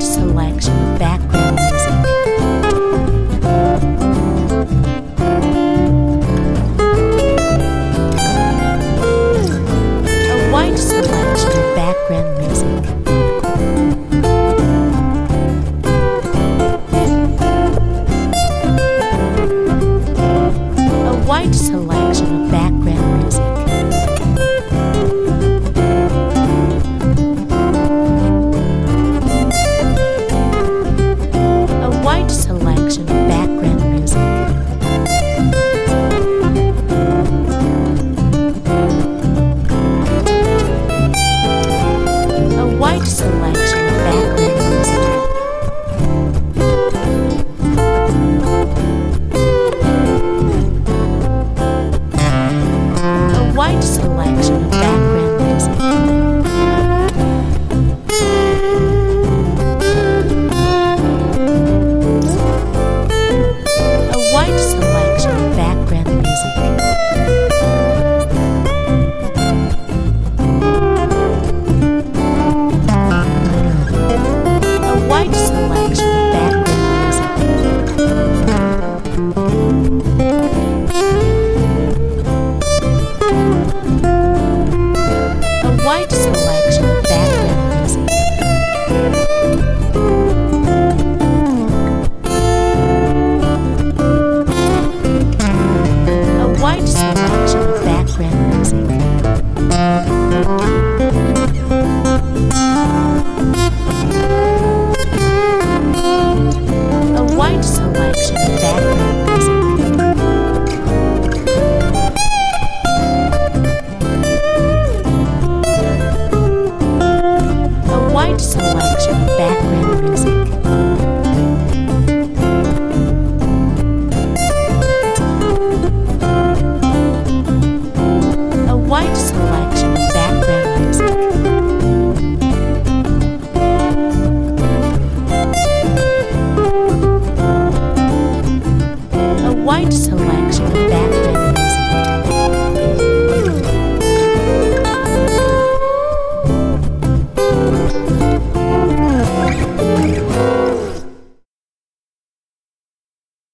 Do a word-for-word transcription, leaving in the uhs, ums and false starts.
selection of background music. A wide selection of background music. A wide selection of background music. Wide selection of background music. A wide selection of background music. A wide selection of background music. Wide selection of background music. A wide selection of background music. A wide selection of background music. Wide selection of background music. A wide selection of background music. A wide selection of background music. Wide selection of background music. A wide selection of background